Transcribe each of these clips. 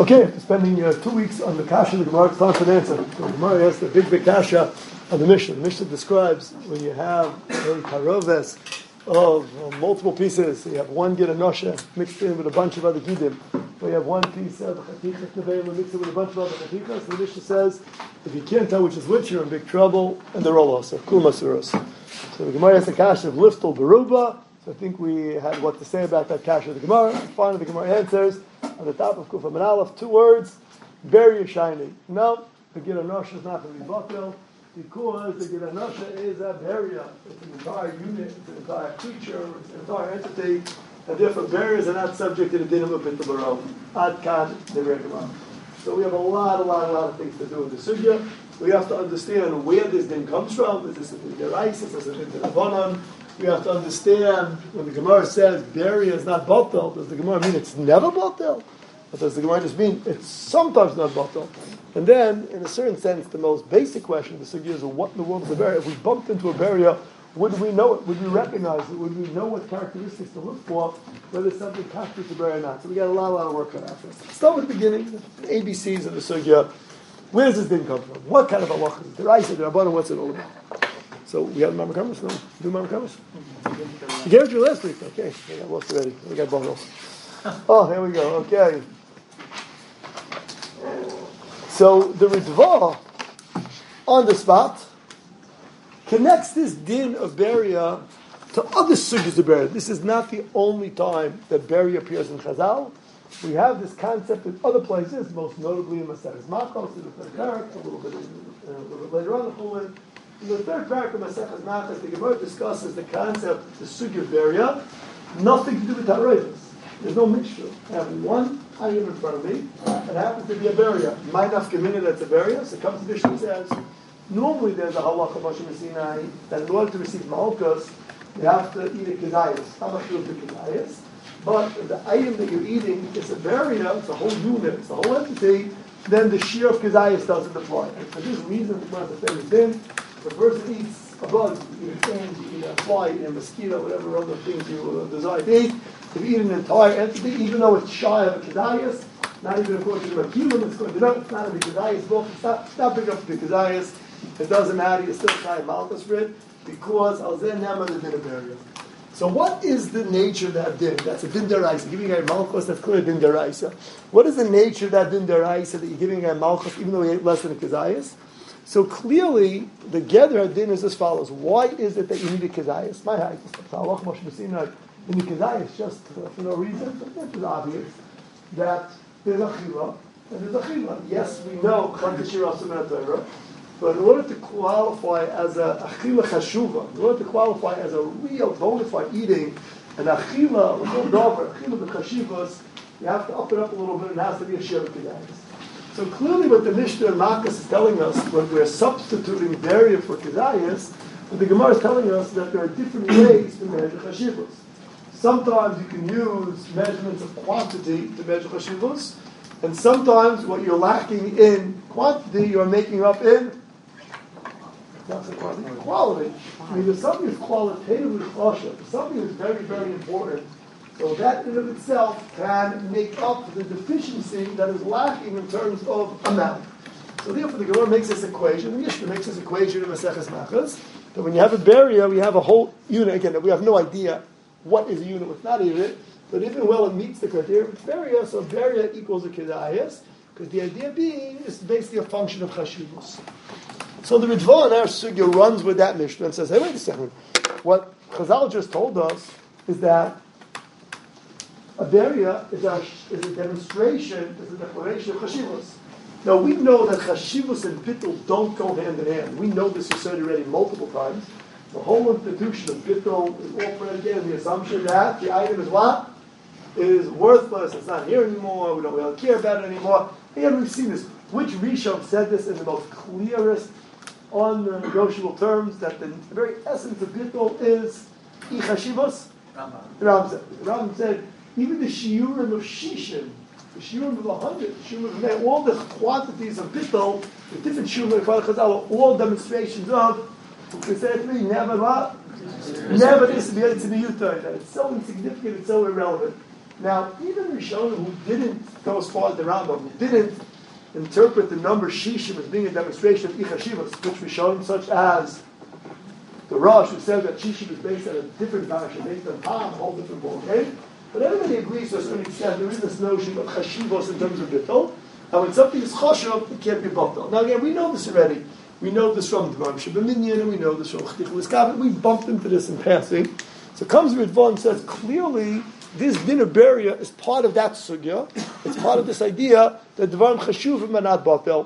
Okay, after spending 2 weeks on the kasha of the Gemara, it's time for an answer. The Gemara asks the big kasha of the Mishnah. The Mishnah describes when you have a karoves of multiple pieces, so you have one get a nosha mixed in with a bunch of other gidim, or you have one piece of chatikas neveim mixed in with a bunch of other chatikas. The Mishnah says, if you can't tell which is which, you're in big trouble, and they're all also kul masuros. So the Gemara asks the kasha of liftel beruba. So I think we had what to say about that kasha of the Gemara. And finally, the Gemara answers on the top of Kufam and Aleph, 2 words, very shiny. No, the Gid Anosha is not going to be batel, because the Gid Anosha is a barrier. It's an entire unit, it's an entire creature, it's an entire entity, and therefore barriers are not subject to the dinam of Bittul Baro. Ad Kan, the Gemara. So we have a lot of things to do in the sugya. We have to understand where this din comes from. Is this a din deraisa? Is this a din derabanan? We have to understand when the Gemara says barrier is not batel, does the Gemara mean it's never batel? Or does the Gemara just mean it's sometimes not batel? And then, in a certain sense, the most basic question of the sugya is what in the world is a barrier? If we bumped into a barrier, would we know it? Would we recognize it? Would we know what characteristics to look for, whether something constitutes a barrier or not? So we got a lot of work on that. Let's start with the beginning, the ABCs of the sugya. Where does this din come from? What kind of halacha is it? Deraisa, derabanan, what's it all about? So we have Mama Kamas? No? Do Mama Kamas? You gave it to you last week. Okay. I got lost already. We got bundles. Oh, here we go. Okay. So the Ritva, on the spot, connects this din of Beria to other sugyas of Beria. This is not the only time that Beria appears in Chazal. We have this concept in other places, most notably in Maseches Makos, in the third parak, a little bit later on the Chulin. In the third parak of Maseches Makos, the Gemara discusses the concept, the sugya of Beria, nothing to do with Taroivus. There's no mixture. I have one item in front of me, it happens to be a Beria. My nafkamina, that's a Beria, so it comes to Mishnah and says, normally there's a halacha of Moshe Sinai that in order to receive malchus, you have to eat a kedayis. How much is the kedayis? But the item that you're eating is a Beria, it's a whole unit, it's a whole entity, then the shear of kedayis doesn't apply. And for this reason, one of the famous din, if a person eats a bug, you eat a ant, you eat a fly, you eat a mosquito, whatever other things you desire to eat, if you eat an entire entity, even though it's shy of a kedayis, not even according to the Kilim, it's going to know it's not a kedayis book, it's not big enough to be kedayis, it doesn't matter, you're still trying malchus for it, because al zeh nema the din of Beria. So what is the nature of that din? That's a din deraisa. Giving a malchus, that's clearly a din deraisa. What is the nature of that din deraisa that you're giving a malchus even though he ate less than a kedayis? So clearly, the Gedra din is as follows. Why is it that you need a kedayis? My height is halach Moshe Sinai in the kedayis just for no reason. But it's obvious that there's a chila and there's a chila. Yes, we know but in order to qualify as a achila chashuva, in order to qualify as a real bona fide eating, an achila, achila b'chashivas, you have to up it up a little bit, and it has to be a shir of kedayis. So clearly what the Mishnah and Makas is telling us, when we're substituting Beria for kedayis, what the Gemara is telling us that there are different ways to measure chashivas. Sometimes you can use measurements of quantity to measure chashivas, and sometimes what you're lacking in quantity, you're making up in quality. I mean, if something is qualitatively chashuv, if something is very, very important, so that in of itself can make up the deficiency that is lacking in terms of amount. So therefore the Gemara makes this equation, the Mishnah makes this equation in Maseches Machas, that when you have a Beria, we have a whole unit, again, we have no idea what is a unit, what's not a unit, but even well it meets the criteria of Beria, so Beria equals a kedayis, because the idea being is basically a function of chashivus. So the Ritva in our sugya runs with that Mishnah and says, hey, wait a second. What Chazal just told us is that a Beria is a demonstration, is a declaration of chashivus. Now we know that chashivus and bittul don't go hand in hand. We know this, you said already multiple times. The whole institution of bittul is all predicated on the assumption that the item is what? It is worthless, it's not here anymore, we don't really care about it anymore. Again, we've seen this. Which Rishon said this in the most clearest, unnegotiable terms, that the very essence of bittul is ichashivus? Rambam said, even the shiurim of Shishin, the shiurim of 100, the shiurim of 100, all the quantities of bittul, the different shiurim of Chazal are all demonstrations of, we say to me, never what? Never is to be uttered. That it's so insignificant, it's so irrelevant. Now, even Rishonim who didn't go as far as the Rambam, who didn't interpret the number Shishim as being a demonstration of Ichashivas, which Rishonim such as the Rosh, who said that Shishim is based on a different parasha, based on Ham, a whole different ballgame. But everybody agrees to a certain extent there is this notion of Chashivos in terms of Bittul, and when something is Chashav, it can't be Batal. Now again, we know this already. We know this from Dvarim Shebeminyan, and we know this from Chtichul Iskabit. We bumped into this in passing. So comes Ritva and says, clearly, this din of Beria is part of that sugya. It's part of this idea that Dvarim Chashuvim are not Batal.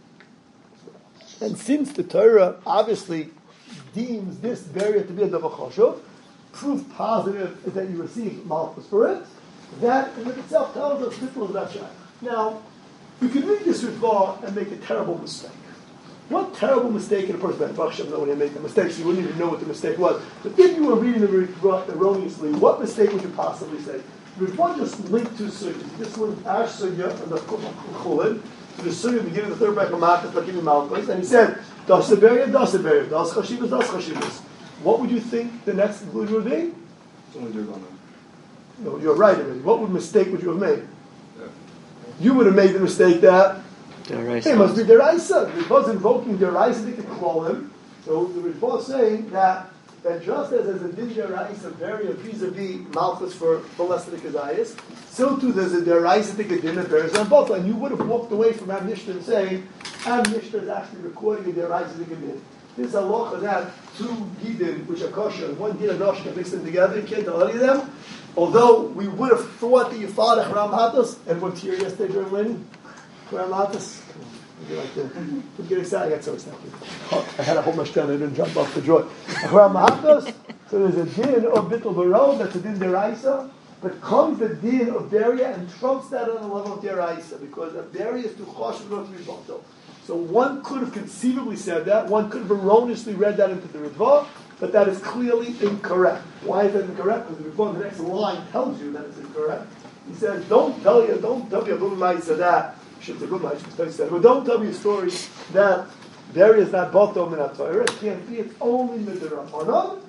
And since the Torah obviously deems this Beria to be a Davar Chashuv, proof positive is that you receive Malchus for it, that in itself tells us Bittul is not Shaykh. Now, you can read this Ritva and make a terrible mistake. What terrible mistake in a person, Baruch Hashem, no one had made the mistake, so you wouldn't even know what the mistake was. But if you were reading the Ritva erroneously, what mistake would you possibly say? Ritva just linked two sugyas. He just linked our sugya and the Chulin to the sugya beginning of the third bracket of Malchus, like in Malchus, and he said, Das Beria, Das Beria, Das Chashivas, Das Chashivas. What would you think the next conclusion would be? It's only Dirvana. No, you're right already. What mistake would you have made? Yeah. You would have made the mistake that it must be Deraisa. It was invoking Deraisa, they could call him. So the Ritva is saying that just as there's a din Deraisa Beria vis-a-vis Malchus for molested Kazayas, so too there's a Deraisa din that bears on both. And you would have walked away from Am Mishnah saying, Am Mishnah is actually recording a Deraisa din. This halacha that two gidin, which are kosher, and one din of nosh, can mix them together, you can't tell any of them. Although we would have thought that you followed Haram Hatas, and went here yesterday during Lenin. Haram Hatas. Would you like to get excited? I got so excited. I had a whole much done, I didn't jump off the joy. Haram Hatas, so there's a din of Bittul Barov, that's a din deraisa, but comes the din of Beria and trumps that on the level of deraisa, because a Beria is too choshev not to be Batal. So one could have conceivably said that, one could have erroneously read that into the Ritva, but that is clearly incorrect. Why is that incorrect? Because the Ritva, the next line tells you that it's incorrect. He says, don't tell me a good said that. Shit's a good said, but don't tell me a story that there is not Batal min HaTorah. It can't be, it's only Midrabanan.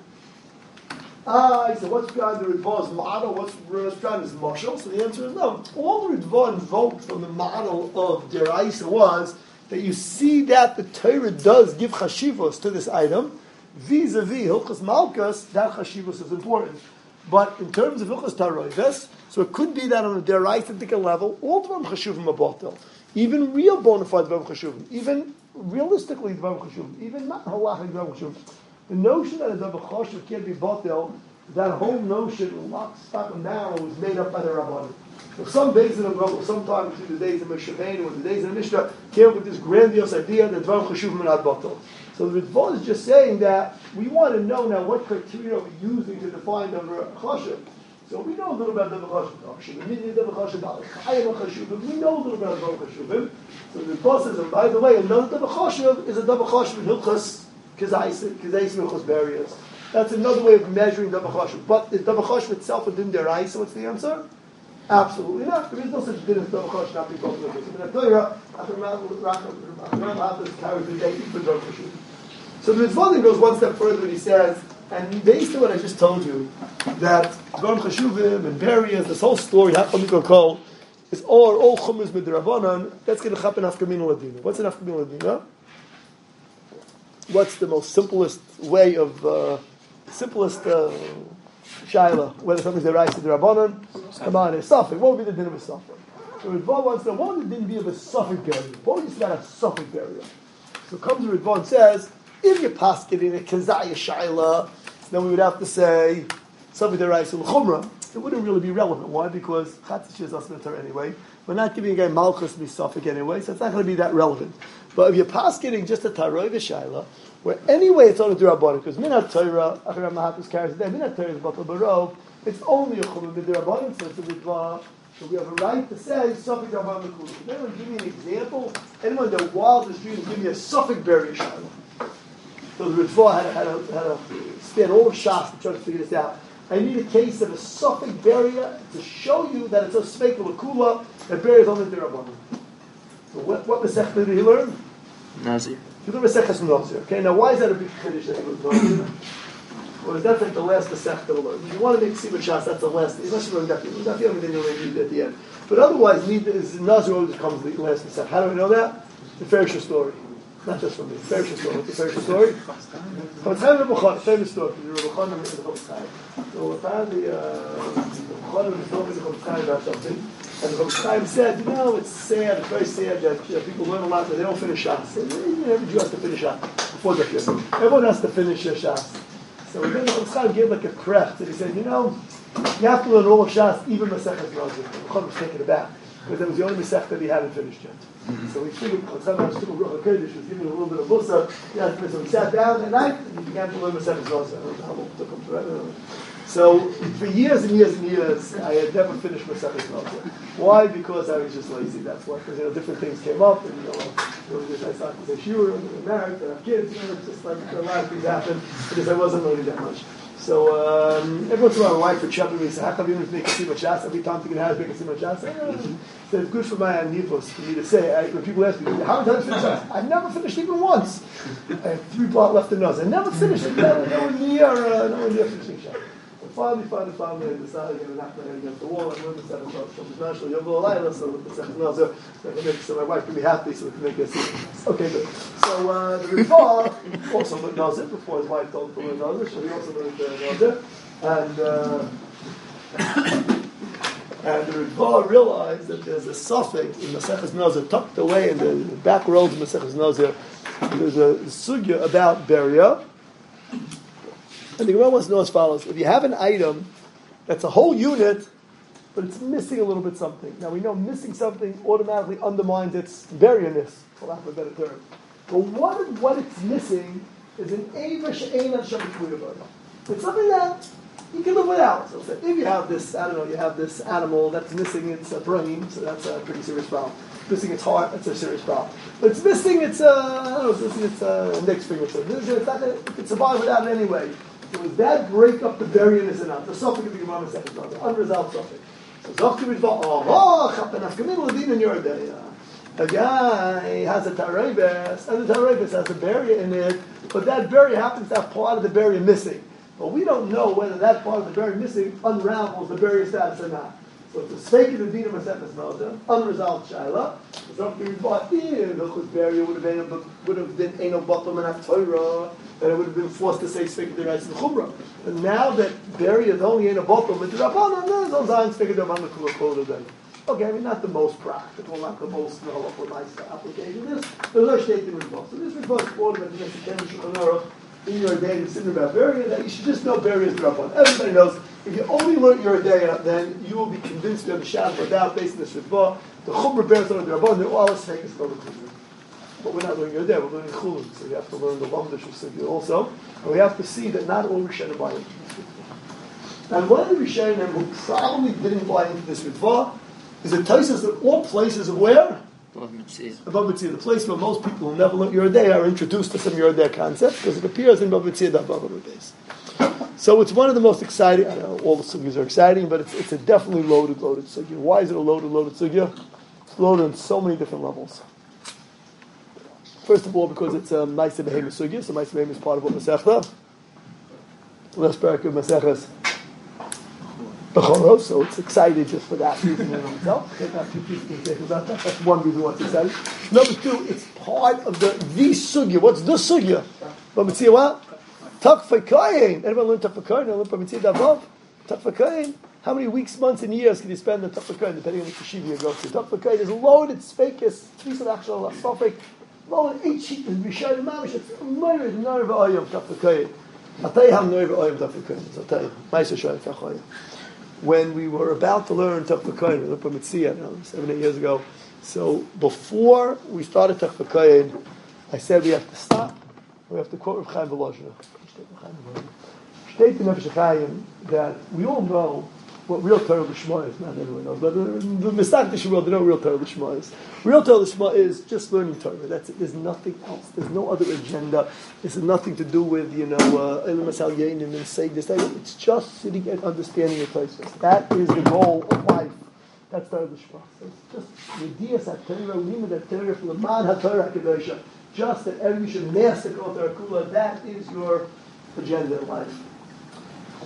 So what's behind the Ritva's model? What's behind his mashal? So the answer is no. All the Ritva invoked from the model of Deraisa was that you see that the Torah does give chashivos to this item, vis-a-vis Hilchos Malchus, that chashivos is important. But in terms of Hilchos Taroives, so it could be that on a deraisa level, all Dvarim Chashuvim are batel. Even real bona fide Dvarim Chashuvim, even realistically Dvarim Chashuvim, even not halachic Dvarim Chashuvim. The notion that a Dvarim Chashuv can't be batel, that whole notion, lock, stock, and barrel, was made up by the Rabbanim. So some days in the Bible, sometime between the days of Moshe Rabbeinu and the days of the Mishnah, came up with this grandiose idea that Dvarim Chashuvim are not batel. So the Ritva is just saying that we want to know now what criteria are we using to define Dvarim Chashuv. So we know a little about Dvarim Chashuv. We know a little about Dvarim Chashuvim. So the Ritva says, and by the way, another Dvarim Chashuv is a Dvarim Chashuv in Hilchos Kazais Hilchos Beria. That's another way of measuring Dvarim Chashuv. But is Dvarim Chashuv itself a din deraisa? What's the answer? Absolutely not. There is no such din as Dvarim Chashuv not being both of them. In the Torah, Rambam carries the day for Dvarim Chashuv. So the Ritva goes one step further and he says, and based on what I just told you, that Dvarim Chashuvim and Beria, this whole story, Hacham Kol, is all Chumras Midrabanan, that's going to happen after Min Ladina. What's an after Min Ladina? What's the most simplest way of, shaila, whether something's the right to the Rabbanan? Come on, it's suffering. What would be the din of a suffering? So Ritva wants to know, what would the din be of a suffering burial? What would you say about a suffering burial? So comes the Ritva and says, if you pass it in a Kazaya shaila, then we would have to say something the right to the Chumrah. It wouldn't really be relevant. Why? Because Chatzish is Asmatar anyway. We're not giving a guy Malchus Misafik anyway, so it's not going to be that relevant. But if you're pas getting just a Taroy V'Shaila, where anyway it's only D'Rabbanan, because Minat Torah, Acharam Mahatus carries it there, Minat Torah is Batal Barov, it's only a Chumrah D'Rabbanan, so it's a Ritva, so we have a right to say Suffolk D'Rabbanan L'Kulu. Can anyone give me an example? Anyone in the wildest dreams give me a Suffolk Beri Shaila? So the Ritva had a spend all of Shas to try to figure this out. I need a case of a Suffolk Beria to show you that it's a Spekel Akula, that Beria is only D'Rabbanan. So what Masechta did he learn? Nazir. He learned Masechtas Nazir. Okay, now why is that a big Kiddush that he was Nazir? because that's like the last Masech to learn. If you want to make Sibur Shas, that's the last, unless you learn Dafim. Dafim, then you'll need it at the end. But otherwise, Nazir always comes the last Masech. How do we know that? The Ferisha story. Not just from me. Ferisha story. What's the Ferisha story? Chametz Chaim Rebbe Chon, famous story. The Rebbe Chon and the Chametz Chaim. So apparently, Rebbe Chon was talking to Chametz Chaim about something. And the Chametz Chaim said, it's sad, it's very sad that people learn a lot, but they don't finish Shas. Every Jew has to finish Shas before the year. Everyone has to finish their Shas. So then the Chametz Chaim gave like a craft, and he said, you have to learn all of Shas, even Masechet Nazir. The Chon was taken aback, because that was the only Masech that he hadn't finished yet. So he figured, sometimes took a Ruach HaKodesh, was giving a little bit of Musa, so he sat down at night, and he began to learn Masechet Nazir. I don't know how long it took him forever. So for years and years and years, I had never finished Masechet Nazir. Why? Because I was just lazy. That's why. Because different things came up, and I started to say shiur, and get married, and have kids. It's just like a lot of things happened because I wasn't learning that much. So every once in a while, my wife would chop me. Say, "How come you didn't make a simon shas every time you can have make a simon shas?" So it's good for my anivos for me to say. When people ask me, "How many times finish shas?" I never finished even once. I have 3 blot left in nose. I never finished it. Nowhere near finishing shas. Finally, I decided to knock my head against the wall and learn the seven Nazir. So it's national Yovel Alayla, so with the seven Nazir, so my wife can be happy, so we can make a secret. Okay, good. So the Ritva also learned Nazir before his wife told him to learn Nazir, so he also learned Nazir. And the Ritva realized that there's a suffix in Maseches Nazir tucked away in the back rows of Maseches Nazir. There's a sugya about Beria. And the Gemara wants to know as follows. If you have an item that's a whole unit, but it's missing a little bit something. Now we know missing something automatically undermines its variance, for lack of a better term. But what it's missing is an Eva She'enan Shabbat. It's something that you can live without. So if you have this, you have this animal that's missing its brain, so that's a pretty serious problem. Missing its heart, that's a serious problem. But it's missing its, index finger. So it can survive without it anyway. So does that break up the variance enough? The suffix of the Gemara Masechet Nazir, the unresolved suffix. So Zokti Ritva, Chapen Afkamin Ladin in your day. A guy has a tarebes, and the tarebes has a berry in it, but that berry happens to have part of the berry missing. But we don't know whether that part of the berry missing unravels the berry status or not. So it's a steak in the Dina Masechet Nazir, unresolved shaila. Zokti Ritva, the berry would have been Eino Batum and Torah. Then it would have been forced to say Sfeik D'Oraisa and Chumrah. But now that Beri is only in a bottle, with the Rabbanan, there's no Zayin Sfeik D'Oraisa and Chumrah. Okay, I mean, not the most practical, not the most nice application. There's no statement involved. So this refers to all of the Shulchan in your day to sitting about Beri, that you should just know Beri is Rabbanan. Everybody knows, if you only learn your day, then you will be convinced you have a Shad without based on this Ritva. The Chumrah Beri on the Rabbanan, they're all Sfeik is D'Oraisa. But we're not learning your day, we're learning Chulun, so we have to learn the Lamdash of Sugya also. And we have to see that not all Rishonim buy into this Ritva. And one of the Rishonim who probably didn't buy into this Ritva is it tells us that all places of where? Above Mitzvah. The place where most people who never learned your day are introduced to some your day concepts, because it appears in Above Mitzvah, above days. So it's one of the most exciting, I know all the Sugyas are exciting, but it's a definitely loaded Sugya. Why is it a loaded Sugya? It's loaded on so many different levels. First of all, because it's a Ma'aseh Behemoth Sugya, so Ma'aseh Behemoth is part of what Masechta. Last parak of Maseches Bechoros, so it's excited just for that reason in itself. Take out 2 pieces and say about that. That's one reason why it's exciting. Number 2, it's part of the Sugya. What's the Sugya? But Mitzvah what? Takfakayin. Anyone learn Takfakayin? Anyone learn Mitzvah above? Takfakayin. How many weeks, months, and years can you spend on Takfakayin, depending on the yeshiva you go to? Takfakayin is loaded, Sfeikis, Tfis of actual Sofik. Well, 8 sheets is Rishayim Mamish. It's Moira Nerve Oyam Tafakayim. I'll tell you how Nerve Oyam Tafakayim. I'll tell you. Ma'aseh Shayim Tafakayim. When we were about to learn Tafakayim, we learned from Mitzvah, 7, 8 years ago. So before we started Tafakayim, I said we have to stop. We have to quote Rav Chaim Volozhiner. State in Nefesh HaChaim that we all know what real Torah L'Shma is. Not everyone knows, but the Mistach T'Shmuel, they know real Torah L'Shma is. Real Torah L'Shma is just learning Torah. That's it. There's nothing else. There's no other agenda. It's nothing to do with, Elam Asal Yenim and say this. It's just sitting and understanding your places. That is the goal of life. That's Torah L'Shma. So it's just Yediyas HaTorah, Limud HaTorah, L'man HaTorah HaKadosha. Just that every should master Kol Torah Kula. That is your agenda in life.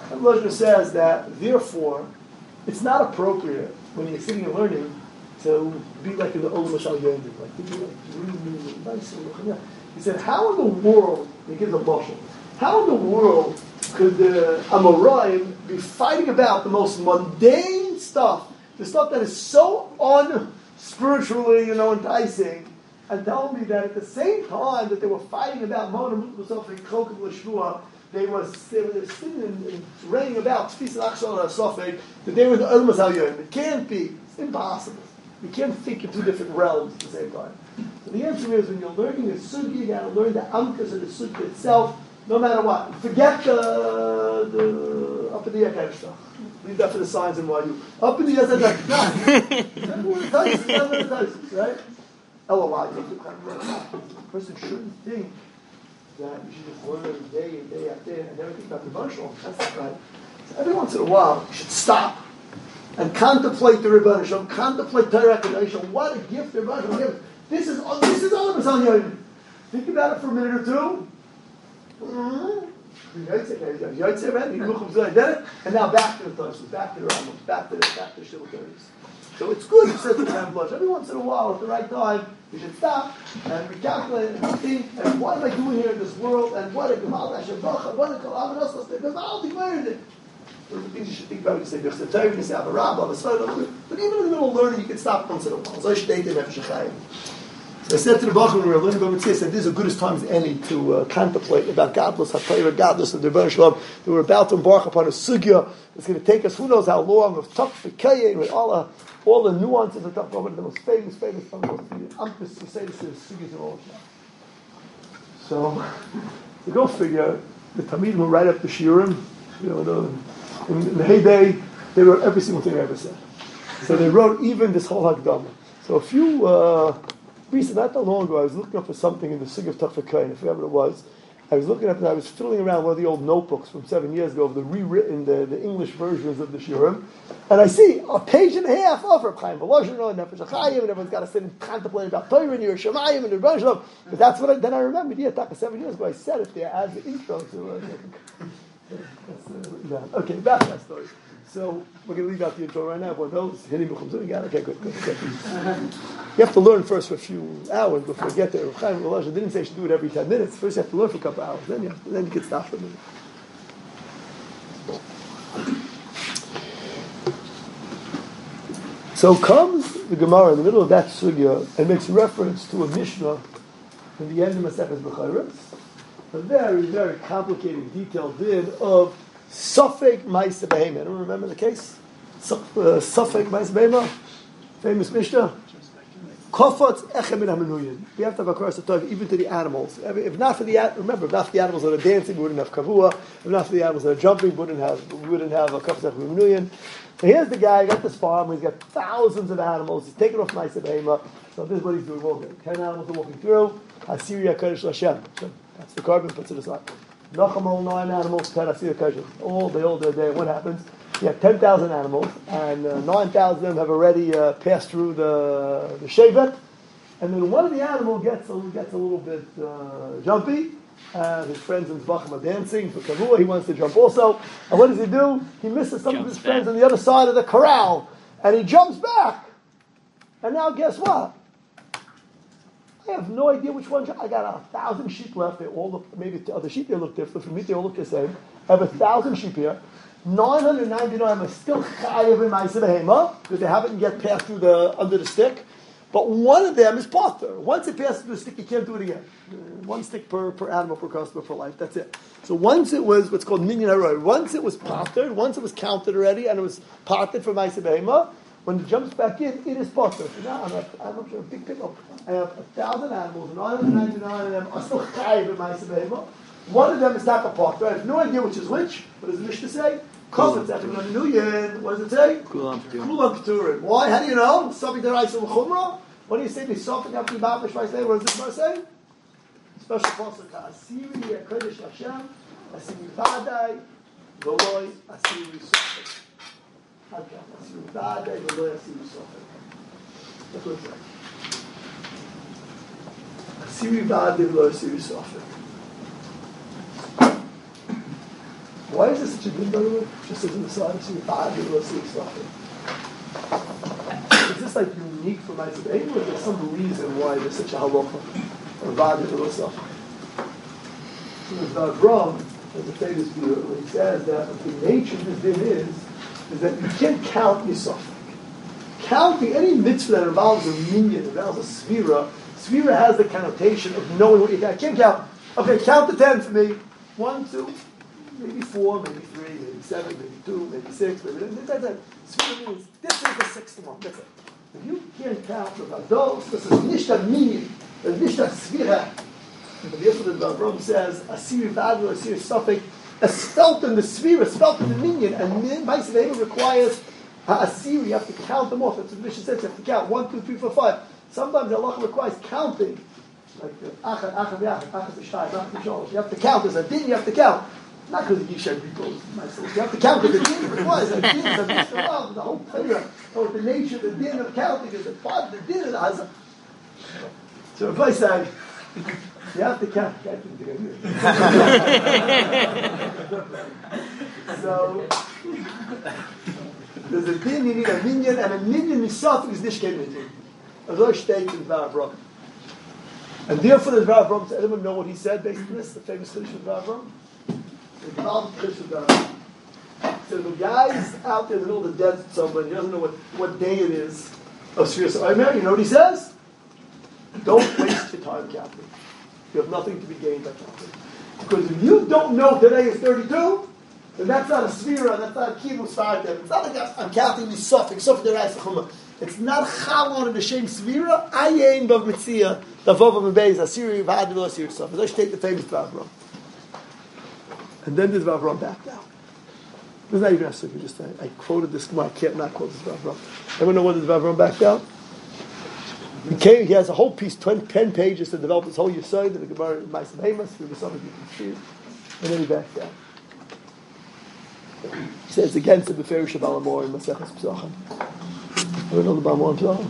And Lozner says that, therefore, it's not appropriate when you're sitting and learning to be like in the Olam Mashal Yodim, like to be like really nice and looking. He said, how in the world, he gives a bushel, how in the world could the Amoraim be fighting about the most mundane stuff, the stuff that is so unspiritually, enticing, and tell me that at the same time that they were fighting about Mona Musaf and Chokim Lashvua, they were sitting and raining about Tfis Achshal Sofek, that they were the Olam Mashal Yodim. It can't be. It's impossible. You can't think in two different realms at the same time. So the answer is, when you're learning a sugi, you got to learn the amkas of the sugi itself, no matter what. Forget the up in the air kind of stuff. Leave that for the signs and why you up in the air. Right? LOI. A person shouldn't think that you should just learn day in, day after day, and never think about the emotional. That's not right. So every once in a while, you should stop and contemplate the Rebbeinu Shalom, contemplate Torah Kedusha. What a gift the Rebbeinu Shalom gives. This is all Mashal Yodim. Think about it for a minute or two. And now back to the Tosfos, back to the Rambam, back to the Shibboleth Torahs. So it's good to sit and blush. Every once in a while, at the right time, you should stop and recalculate and think, and what am I doing here in this world, and what a Gemal Hashem Baruch, what a Kalam Nossos, because I'll be learning it. Those are things you should think about. You say, there's a Torah, you say, have a Rabbah, but even in the middle of learning, you can stop once in a while. So I state in Nefesh HaChaim. So I said to the Bachman, when we were learning about Mitzvah, I said, this is the goodest time as any to contemplate about godless, HaTorah, godless of the Rebbeinu Shalom. That we're about to embark upon a sugya. It's going to take us who knows how long, of Tach V'Kayeh, with all the nuances of Tach V'Kayeh, the most famous, the Amkus Yisraelis, the sugyas of all of them. So, to go figure, the Talmidim will write up the Shiurim, in the heyday, they wrote every single thing I ever said. So they wrote even this whole Hagdama. So a few recently, not that long ago, I was looking up for something in the Sig of Tafakain, I forgot what it was. I was looking up and I was fiddling around one of the old notebooks from 7 years ago of the rewritten, the English versions of the Shiurim, and I see a page and a half of Reb Chaim Volozhin and Nefesh HaChaim, and everyone's got to sit and contemplate about Torah and Yerusha Shemayim and the Rebbeinu Shalom. But that's what then I remembered, 7 years ago, I said it there as the intro to okay, back to that story. So we're going to leave out the intro right now. But those hitting okay, good. You have to learn first for a few hours before you get there. Reb Chaim Volozhin didn't say you should do it every 10 minutes. First, you have to learn for a couple hours. Then you can stop for a minute. So comes the Gemara in the middle of that sugya and makes reference to a Mishnah in the end of Maseches Bechorot. A very, very complicated, detailed din of Safek Ma'aseh Behema. Anyone remember the case? Safek Ma'aseh Behema? Famous Mishnah? Kofotz Echem Min HaMenuyin. We have to have a course of Torah even to the animals. If not for the animals that are dancing, we wouldn't have Kavua. If not for the animals that are jumping, we wouldn't have a Kofotz Echem Min HaMenuyin. So here's the guy, got this farm, he's got thousands of animals, he's taken off Ma'aseh Behema. So this is what he's doing. Well, 10 animals are walking through. Assyria Kodesh Lashem. That's the carbon, puts it aside. Nachamol, 9 animals, 10 Assyria Kodesh. All day. What happens? You have 10,000 animals, and 9,000 of them have already passed through the shevet. And then one of the animals gets a little bit jumpy. His friends in Zvachim are dancing for Kavua. He wants to jump also. And what does he do? He misses some of his friends on the other side of the corral. And he jumps back. And now guess what? I have no idea which one. I got 1,000 sheep left. They all look, maybe the other sheep, they look different. For me, they all look the same. I have 1,000 sheep here. 999 are still chayav in Ma'aseh Behema because they haven't yet passed through under the stick. But one of them is potter. Once it passes through the stick, you can't do it again. One stick per animal, per customer, per life. That's it. So once it was what's called minyan haroy, once it was pottered, once it was counted already, and it was potted for Ma'aseh Behema, when it jumps back in, it is potter. So now I'm up to a big pickup. I have 1,000 animals, 999 of them are still chayiv in Ma'aseh Behema. One of them is not a potter. I have no idea which is which. What does the Mishnah say? What does it say? Kulam Keturin. Why? How do you know? Something that I saw Chumrah. What do you say? They something after the What does this verse say? Special pasuk. Asiri Kodesh Hashem. Asiri Vadai. V'loi Asiri Sofek. Asiri Vadai. V'loi Asiri Sofek. That's what it says. Asiri Vadai. V'loi Asiri Sofek. Why is this such a din, by the way? Just as an aside, so is this like unique for my today, or is there some reason why there's such a halacha or vadir l'osaf? So there's Avram, there's a famous view where he says that the nature of this din is that you can't count yisaf. Counting any mitzvah that involves a minyan, involves a svira, svira has the connotation of knowing what you can. I can't count. Okay, count to 10 for me. 1, 2, maybe 4, maybe 3, maybe 7, maybe 2, maybe 6, maybe that's it. Svira means this is the sixth one. That's it. If you can't count about those, this is nishta minyan, nishta svira. But therefore the Avram says, Asiri Vadra, Asiri Suffolk, is felt in the sphere, is felt in the minyan, and Maisavema requires Asiri, you have to count them off. That's what the mission says, you have to count 1, 2, 3, 4, 5. Sometimes Allah requires counting, like Achad, you have to count. There's a din, you have to count. Not because you should be close myself. You have to count because the din requires a din, the whole prayer, or the nature of the din of counting is a part of the din of the Hazah. So if I say, you have to count. So there's a din, you need a minyan, and a minyan misaf is nishkei minyan. As I state in Avram. And therefore the Avram, does anyone know what he said based on this? The famous Chiddush of Avram? The Chiddush of Avram. So the guy's out there in the middle of the desert somewhere, he doesn't know what day it is of Sfiras Omer. You know what he says? Don't waste your time counting. You have nothing to be gained by counting. Because if you don't know today is 32, then that's not a svira, that's not a kibbutz fartem. It's not like I'm counting these suffix, it's not chalon and the shem svira, ayin bav mitzia, the vav of beis, asiri, v'adilo, asiri, suffix. Let's take the famous Avram. And then there's Avram back down. This is not even necessary, just I quoted this, I can't not quote this Avram. Everyone know what is Avram back down? He has a whole piece, 10 pages to develop this whole Yesod, the Gemara in Ma'aseh Behemoth, through the Summit, you can see it. And then he backs down. He says against the Beferish of Alamor in Maseches Pesachim. Ever know the Balamor in Pesachim?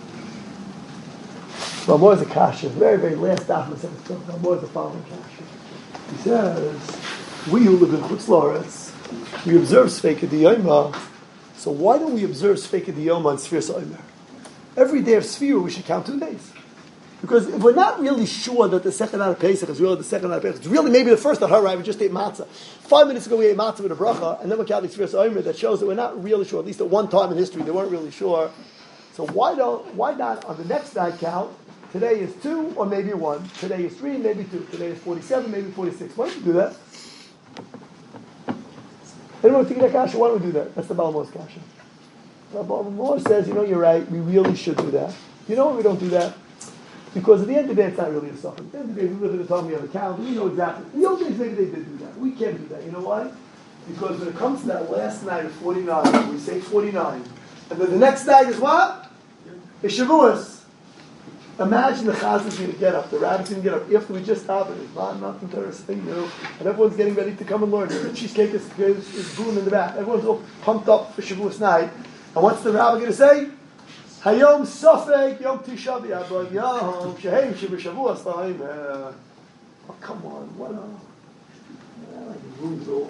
Balamor is a kasha, very, very last daf Maseches Pesachim. Balamor is the following kasha. He says, we who live in Chutz La'aretz, we observe Sfeika D'Yoma, so why don't we observe Sfeika D'Yoma on Sfiras Omer? Every day of Sfira, we should count 2 days. Because if we're not really sure that the second out of Pesach is really the second out of Pesach, it's really maybe the first out of Harai, we just ate matzah. 5 minutes ago we ate matzah with a bracha, and then we're counting Sfiras Omer, that shows that we're not really sure, at least at one time in history, they weren't really sure. So why not on the next night count, today is 2 or maybe 1, today is 3, maybe 2, today is 47, maybe 46. Why don't you do that? Anyone think that kasha? Why don't we do that? That's the Balamor's kasha. Balamor says, you're right, we really should do that. You know why we don't do that? Because at the end of the day, it's not really a suffering. At the end of the day, we live in a time we have a calendar, we know exactly. In the old days, maybe they did do that. We can't do that. You know why? Because when it comes to that last night of 49, we say 49, and then the next night is what? It's Shavuos. Imagine the chazan is going to get up, the rabbit's going to get up after we just have it. It's not interesting, and everyone's getting ready to come and learn. The cheesecake is brewing in the back. Everyone's all pumped up for Shavuos night. And what's the rabbi going to say? Hayom Sofek Yom Tisha B'Av Yom Shehem Shavuos La'im. Oh, come on, what a room's all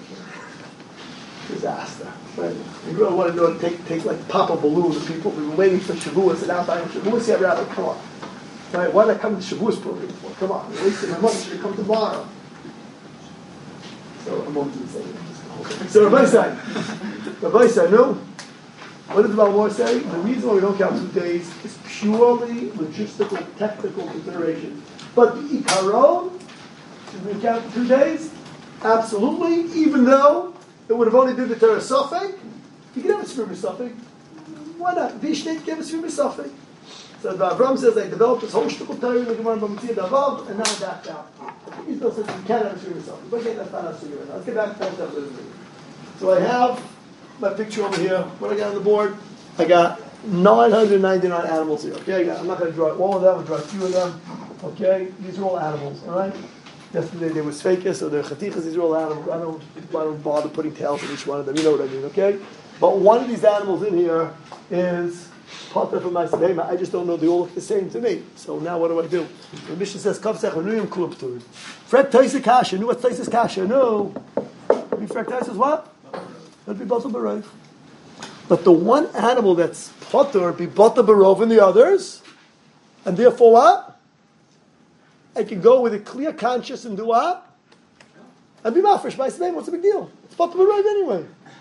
disaster. Right? You really want to know, take like pop a balloon to people who were waiting for Shavuos and out by Shavuos. Yeah, rabbi, come on. Right? Why did I come to the Shavuos program for? Come on, I'm wasting my money. Should come tomorrow. So I won't do the same. So Rabbi said, no. What did the Balamor say? The reason why we don't count 2 days is purely logistical, technical consideration. But the Ikaron, should we count 2 days? Absolutely, even though it would have only been the Torah Sofek. You can have a Sfir Sofek. Why not? Vishnit gave a Sfir Sofek. So the Avram says they developed this whole shtickle Torah in the Gemara Bamitzia Davav, and now it backed out. He still says you can't have a Sfir Sofek. But again, that's not a Sfir. Let's get back to that. So I have my picture over here. What I got on the board? I got 999 animals here. Okay, I'm not going to draw all of them. I'll draw a few of them. Okay, these are all animals. All right. Yesterday they were Sfeikis, so they're Chatichas. These are all animals. I don't bother putting tails on each one of them. You know what I mean? Okay. But one of these animals in here is Potter from Ma'aseh Behemoth. I just don't know. They all look the same to me. So now what do I do? The Mishnah says, "Kav Sech Anuyim Klub Turim." Fred Taisa Kasha. Knew what Taisa Kasha? No. Bifrak is what? It'd be Batal Barov. But the one animal that's Potter be Batal Barov in the others, and therefore what? I can go with a clear conscience and do what? And be mafresh by Smaim. What's the big deal? It's Batal Barov anyway.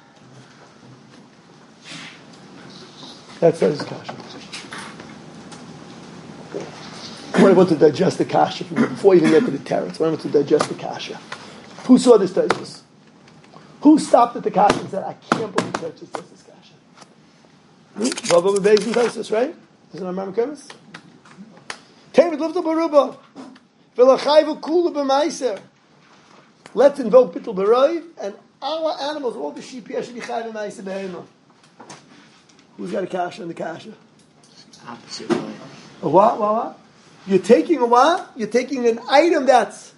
That's his kasha. When I want to digest the kasha before I even get to the terrace, when I want to digest the kasha, who saw this tesis? Who stopped at the kasha and said, "I can't believe Tesis says this kasha"? Baba Beis and Tesis, right? Isn't that Ramam Kemis? David lived up Aruba. V'lachayvu kula b'maiser. Let's invoke Bittul B'Roiv, and our animals, all the sheep here, should be chayv b'maiser b'heima. Who's got a kasha in the kasha? Opposite way. A what? You're taking a what? You're taking an item that's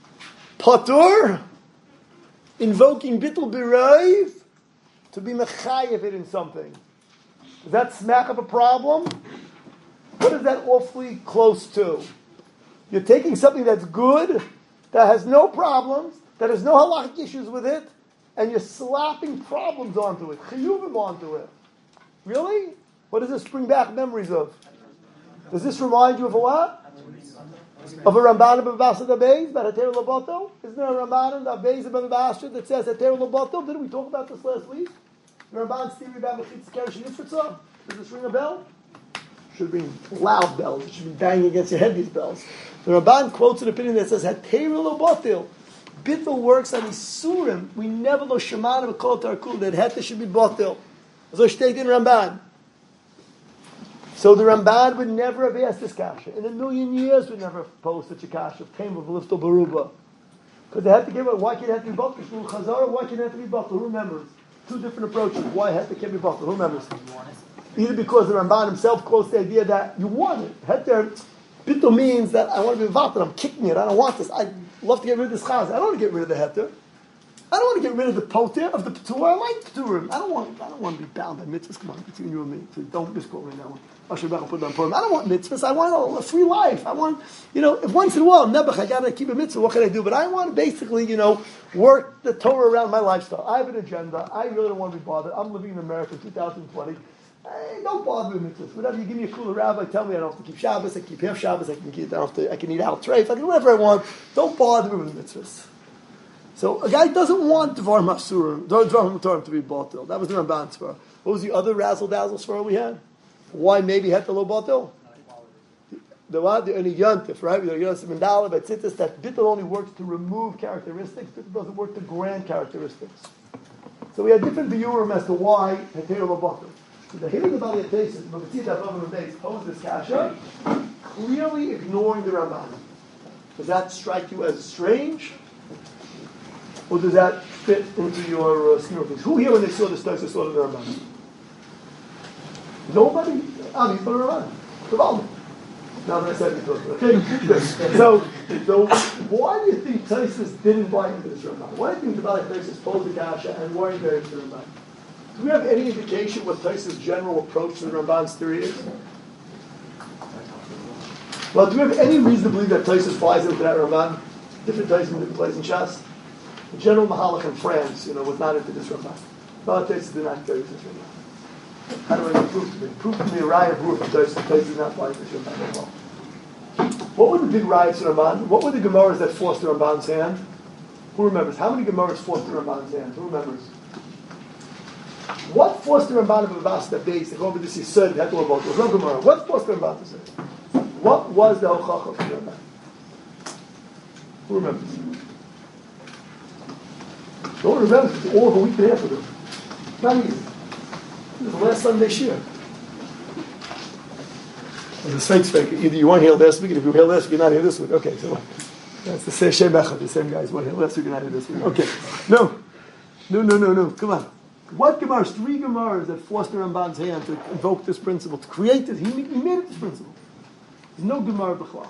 patur, invoking Bittul B'Roiv, to be mechayev it in something. Does that smack up a problem? What is that awfully close to? You're taking something that's good, that has no problems, that has no halachic issues with it, and you're slapping problems onto it, chiyuvim onto it. Really? What does this bring back memories of? Does this remind you of a what? Of a Ramban of Babasa Beis, about Heter Loboto? Isn't there a Ramban of Beis of Babasa that says Heter Loboto? Didn't we talk about this last week? The Ramban's theory about Mechitz Keresh Yifritza? Does this ring a bell? Should ring loud bells. It should be banging against your head, these bells. The Ramban quotes an opinion that says Heter Lobotil. Bittul works on Isurim. We never know Shemana B'Kol Tarkul that Heter should be Botil. So steht in Ramban. So the Ramban would never have asked this kasha. In a million years would never have posed such a kasha of Taim of Lifto Baruba. Because they had to give it, why can't it have to be Batil? Chazara, why can't it have to be Batil? Who remembers? Two different approaches. Why it can't be Batil? Who remembers? Either because the Ramban himself quotes the idea that you want it. Heter, Bittul means that I want to be Vatal, I'm kicking it, I don't want this. I love to get rid of this chaz. I don't want to get rid of the Heter. I don't want to get rid of the poter, of the patur. I like paturim. I don't want to be bound by mitzvahs. Come on, between you and me. So don't misquote me now. I don't want mitzvahs. I want a free life. I want, if once in a while, nebuch, I got to keep a mitzvah. What can I do? But I want to basically, work the Torah around my lifestyle. I have an agenda. I really don't want to be bothered. I'm living in America in 2020. Hey, don't bother me with mitzvahs. Whatever you give me a cooler rabbi, tell me I don't have to keep Shabbos. I can keep half Shabbos. I can eat al treif. I can do whatever I want. Don't bother me with mitzvahs. So a guy doesn't want Dvar Masurim, Dvar Mutarim to be Batil. That was the Ramban Svara. What was the other razzle dazzle Svara we had? Why maybe had the low Batil? The what? The only Yontif, right? The Yontif Mandala, but Tzitzis, that Bittul only works to remove characteristics. Bittul doesn't work to grant characteristics. So we had different biurim as to why Heter Lo Batil. So the Hilig about the Atesis, but we see that Rabban Beis posed this kasha, clearly ignoring the Ramban. Does that strike you as strange? Or does that fit into your scheme of things? Who here, when they saw this text, saw the Ramban? Nobody? Ami, for the Ramban. Kaval. Now that I said it, okay. So why do you think Taisus didn't buy into this Ramban? Why do you think the Taisus posed the kasha and weren't there into the Ramban? Do we have any indication what Taisus' general approach to the Ramban's theory is? Well, do we have any reason to believe that Taisus flies into that Ramban? Different Taisus in different places in Shas? The General Mahalach in France, was not into this Ramban. Taisus did not carry this Ramban. How do I prove to me? Prove to me a raya of proof that Taisus did not fly into this Ramban at all. What were the big riots in Ramban? What were the Gemaras that forced the Ramban's hand? Who remembers? How many Gemaras forced the Ramban's hand? Who remembers? What forced the Ramban of Babasa Beis to go over this Yisod that had about? There was no Gemara. What forced the Ramban to say? What was the Hochach of the Ramban? Who remembers? No one remembers. It's all of a week and a half ago. Not easy. This is the last Sunday Shir. The Sveik's fake. Either you weren't here last week, and if you were here last week, you're not here this week. Okay, so that's the same Shem Echad. The same guys weren't here last week, you're not here this week. Okay. No. Come on. What Gemaras? 3 Gemaras that forced the Ramban's hand to invoke this principle, to create it. He made it this principle. There's no Gemara B'chlal.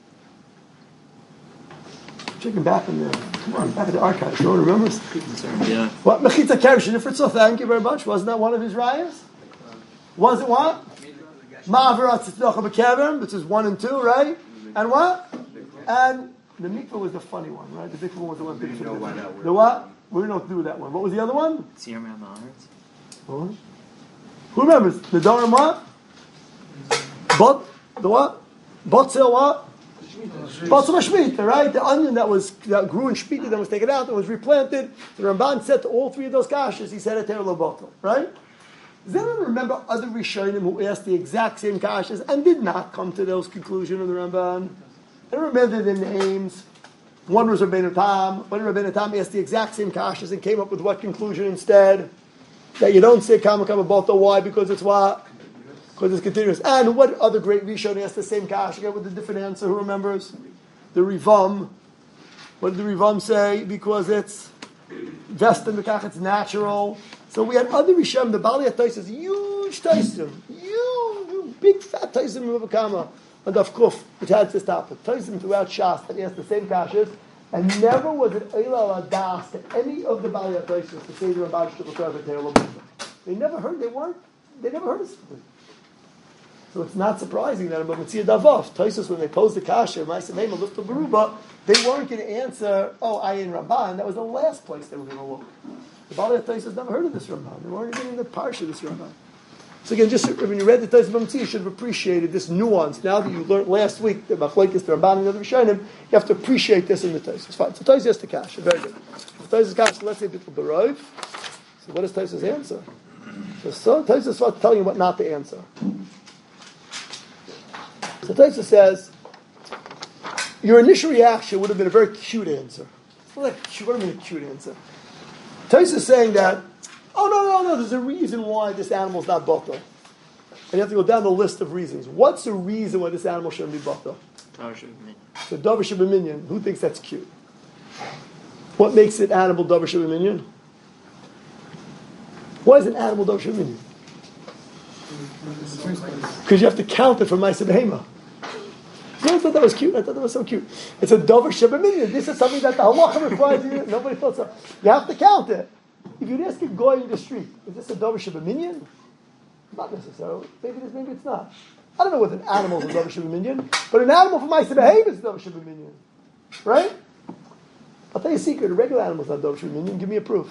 Checking back in there. Come on, back in the archives. No one remembers? Yeah. What? Mechitza Keresh Nifritza, thank you very much. Wasn't that one of his rayas? Was it what? Ma'avirat Tzitnocha B'Kevim, which is 1 and 2, right? And what? And the mikvah was the funny one, right? The big one was the one big. The what? We don't do that one. What was the other one? Tzir Ma'aretz. Who remembers? The Darim what? But the what? Botzel what? Botzel Shemitah, right? The onion that grew in Shemitah that was taken out and was replanted. The Ramban said to all three of those kashas, he said Eter lo botzel, right? Does anyone remember other Rishonim who asked the exact same kashas and did not come to those conclusions of the Ramban? I don't remember their names. One was Rabbeinu Tam. One Rabbeinu Tam asked the exact same kashas and came up with what conclusion instead? That you don't say Kama Kama Botzel. Why? Because it's what? Because it's continuous. And what other great Rishon asked the same kasha again with a different answer? Who remembers? The Rivam. What did the Rivam say? Because it's vested in the kach, it's natural. So we had other Rishon. The Bali HaTaisim, huge Taisim, huge, big fat Taisim in Rav Kama. And of Kuf, which had this topic. Taisim throughout Shas that asked the same kashas, and never was it Eila Adas to any of the Bali HaTaisim to say the Ramban Shul Torah. They never heard. They never heard of it. So it's not surprising that in Bamitzia Davav, Taisus, when they posed the kasha, Ma'aseh Lifta Beruba, they weren't going to answer, Ayin Ramban. That was the last place they were going to look. The Bali Taisus never heard of this Ramban. They weren't even in the parsha of this Ramban. So again, just when you read the Taisus Bamitzia, you should have appreciated this nuance. Now that you learned last week that Machlokes, the Ramban, and the other Rishonim, you have to appreciate this in the Taisus. Fine. So Taisus has the kasha. Very good. The Taisus kasha, let's say Bittul Berov. So what does Taisus answer? So Taisus starts telling you what not to answer. So Taisa says, your initial reaction would have been a very cute answer. It's not like cute, what do you mean a cute answer? Taisa is saying that, no, there's a reason why this animal is not batal. And you have to go down the list of reasons. What's the reason why this animal shouldn't be batal? So Davar Shabbaminyan. Who thinks that's cute? What makes it animal Davar Shabbaminyan? Why is an animal Davar Shabbaminyan? Because you have to count it from Ma'aseh Behema. I thought that was cute. I thought that was so cute. It's a Davar Shabbaminyan. This is something that the halacha requires you. Nobody thought so. You have to count it. If you'd ask a guy in the street, is this a Davar Shabbaminyan? Not necessarily. Maybe it is, maybe it's not. I don't know what an animal is a Davar Shabbaminyan, but an animal from Ma'aseh Behema is a Davar Shabbaminyan. Right? I'll tell you a secret. A regular animal is not Davar Shabbaminyan. Give me a proof.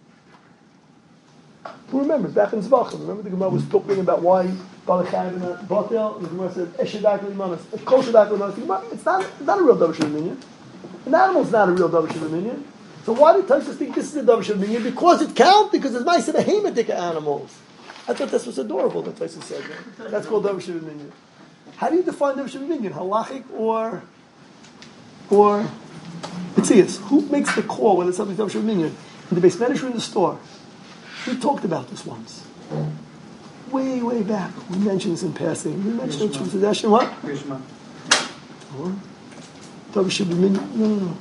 Who remembers? Back in Zvachim, remember the Gemara was talking about why Balachayim and Batel, the Gemara said, Eshedak Limanas, Koshedak Limanas. It's not a real Davar Shabbaminyan. An animal's not a real Davar Shabbaminyan. So why did Taisus think this is a Davar Shabbaminyan? Because it counts, because it's Ma'aseh Behema animals. I thought this was adorable that Taisus said that. That's called Davar Shabbaminyan. How do you define Davar Shabbaminyan? Halachic or Mitzias? Who makes the call whether something's Davar Shabbaminyan? In the base manager in the store. We talked about this once. Way back. We mentioned this in passing. We mentioned it. What? Rishma. No.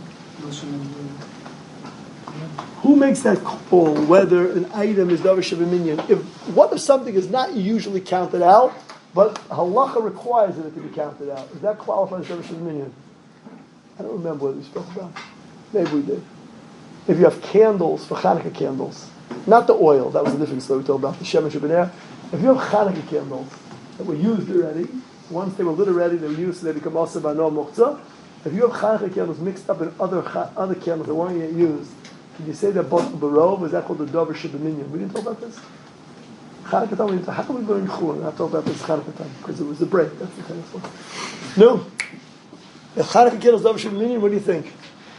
Who makes that call whether an item is Davar Shabbaminyan? What if something is not usually counted out, but halacha requires it to be counted out? Does that qualify as Davar Shabbaminyan? I don't remember what we spoke about. Maybe we did. If you have candles, for Hanukkah candles, not the oil, that was a different story we told about, the Shemesh B'nei. If you have Hanukkah candles that were used already, once they were lit already, they were used, so they become also Bano Muchza. If you have Hanukkah candles mixed up in other candles that weren't yet used, can you say they're both Barov? Is that called the Davar Shabbaminyan? We didn't talk about this? Hanukkah time, how come we go in Chulin? I talk about this Hanukkah time, because it was a break, that's the kind of stuff. No. If Hanukkah candles Davar Shabbaminyan, what do you think?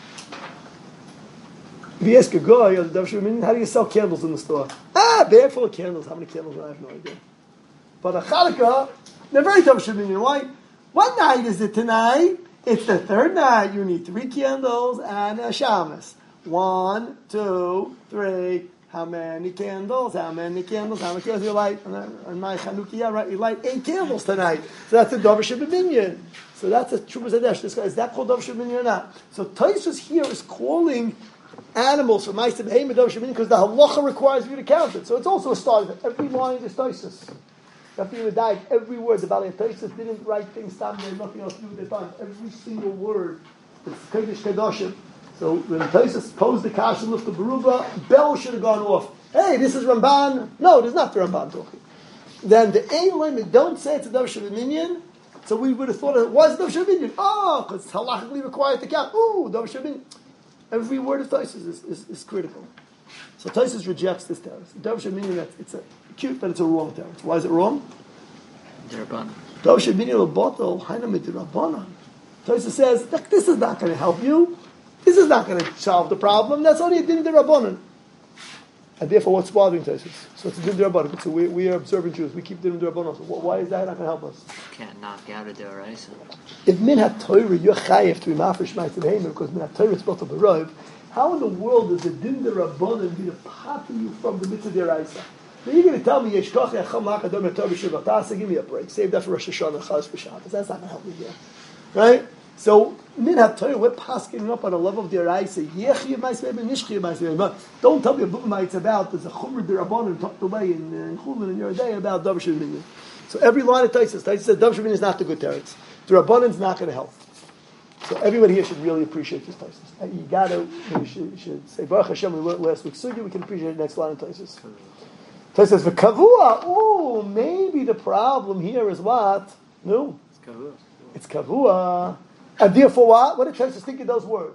If you ask a guy, how do you sell candles in the store? Bag full of candles. How many candles? I have no idea. But a Chanukah, they're very Davar Shabbaminyan. Why? What night is it tonight? It's the third night. You need 3 candles and a shamus. 1, 2, 3. How many candles? How many candles? How many candles you light? On my Chanukah, right? You light 8 candles tonight. So that's a Davar Shabbaminyan. So that's a Trumas Hadesh. Is that called Davar Shabbaminyan or not? So Taisus here is calling animals from Ma'aseh Behema Davar Shabbaminyan because the halacha requires you to count it. So it's also a start. Every line is Taisus. After you died, every word. The Bali Taisus didn't write things down. They had nothing else to do with their time. Every single word is Kodesh Kedoshim. So when Taisus posed the Kash and lifted Baruba, bell should have gone off. Hey, this is Ramban. No, it is not the Ramban talking. Then the Ein limit, don't say it's a Davar Shabbaminyan. So we would have thought it was Davar Shabbaminyan. Because it's halachically required to count. Davar Shabbaminyan. Every word of Taisus is critical. So Taisus rejects this teretz. Davar meaning that it's cute, but it's a wrong teretz. Why is it wrong? Derabanan. Davar meaning l'batal haina midrabanan. Taisus says that this is not going to help you. This is not going to solve the problem. That's only a din derabanan. And therefore, what's bothering Taisus? So it's a din derabanan. So we are observant Jews. We keep din derabanan. So why is that not going to help us? Can't knock out a deraisa. If min ha-Torah, you're chayiv to be mafresh ma'asim heimer, because min ha-Torah is built on the road. How in the world does the din derabanan be to potter you from the mitzvah deraisa? Now you're going to tell me yeshkach yacham la'akadom yator b'shivat ta'asa. Give me a break. Save that for Rosh Hashanah and Chaz b'Shabbos. That's not going to help me here, right? So min ha-Torah, we're pasking up on a level of deraisa. Yechiv ma'asim heimer, nishchiv ma'asim heimer. Don't tell me what it's about. There's a chumr derabanan tucked away in Chulin in your day about davar shemini. So every line of Taisus says davar shemini is not the good teretz. The Rabbanan is not going to help. So everybody here should really appreciate this Taisus. You should say, Baruch Hashem, we learned last week Sugya, we can appreciate the next line of Taisus. Taisus says, V'kavua, maybe the problem here is what? No. It's kavua. And therefore what? What did Taisus think of those words?